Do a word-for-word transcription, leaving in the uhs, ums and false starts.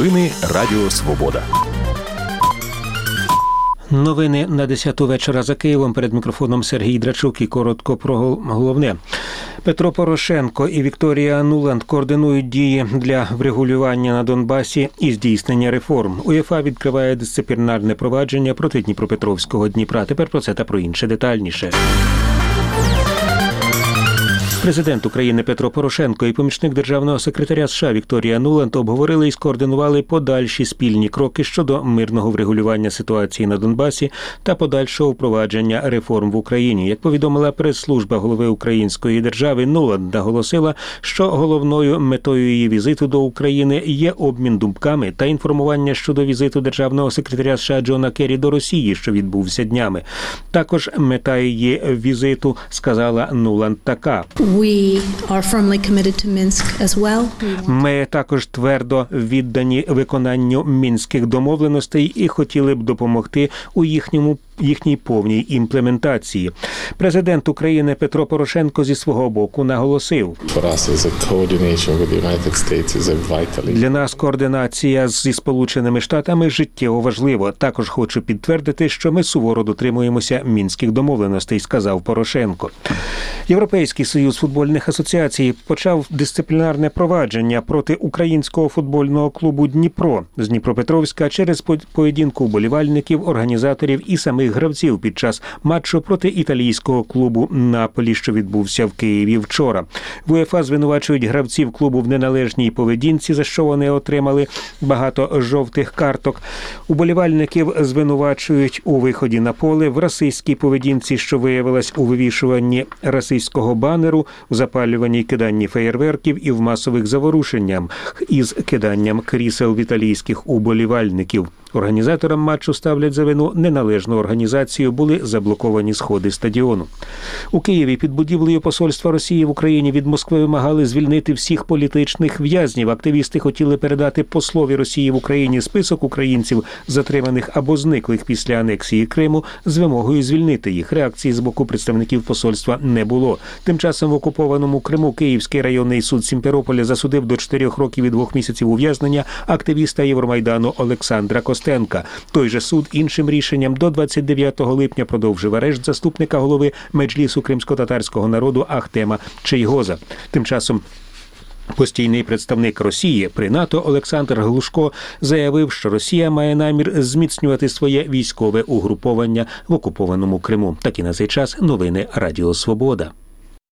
Новини Радіо Свобода. Новини на десяту вечора за Києвом. Перед мікрофоном Сергій Драчук і коротко про головне. Петро Порошенко і Вікторія Нуланд координують дії для врегулювання на Донбасі і здійснення реформ. УЄФА відкриває дисциплінарне провадження проти Дніпропетровського Дніпра. Тепер про це та про інше детальніше. Президент України Петро Порошенко і помічник державного секретаря США Вікторія Нуланд обговорили і скоординували подальші спільні кроки щодо мирного врегулювання ситуації на Донбасі та подальшого впровадження реформ в Україні. Як повідомила прес-служба голови української держави, Нуланд наголосила, що головною метою її візиту до України є обмін думками та інформування щодо візиту державного секретаря США Джона Керрі до Росії, що відбувся днями. Також мета її візиту, сказала Нуланд, така. We are firmly committed to Minsk as well. Ми також твердо віддані виконанню мінських домовленостей і хотіли б допомогти у їхньому їхній повній імплементації. Президент України Петро Порошенко зі свого боку наголосив: для нас координація зі Сполученими Штатами життєво важлива. Також хочу підтвердити, що ми суворо дотримуємося мінських домовленостей, сказав Порошенко. Європейський союз футбольних асоціацій почав дисциплінарне провадження проти українського футбольного клубу «Дніпро» з Дніпропетровська через поєдинку вболівальників, організаторів і самих гравців під час матчу проти італійського клубу «Наполі», що відбувся в Києві вчора. В УЄФА звинувачують гравців клубу в неналежній поведінці, за що вони отримали багато жовтих карток. Уболівальників звинувачують у виході на поле, в расистській поведінці, що виявилась у вивішуванні расистського банеру, в запалюванні й киданні феєрверків і в масових заворушеннях із киданням крісел в італійських уболівальників. Організаторам матчу ставлять за вину неналежну організацію, були заблоковані сходи стадіону. У Києві під будівлею посольства Росії в Україні від Москви вимагали звільнити всіх політичних в'язнів. Активісти хотіли передати послові Росії в Україні список українців, затриманих або зниклих після анексії Криму, з вимогою звільнити їх. Реакції з боку представників посольства не було. Тим часом в окупованому Криму Київський районний суд Сімферополя засудив до чотирьох років і двох місяців ув'язнення активіста Євромайдану Олександра Костенка. Той же суд іншим рішенням до двадцять дев'ятого липня продовжив арешт заступника голови Меджлісу кримсько-татарського народу Ахтема Чийгоза. Тим часом постійний представник Росії при НАТО Олександр Глушко заявив, що Росія має намір зміцнювати своє військове угруповання в окупованому Криму. Такі на цей час новини Радіо Свобода.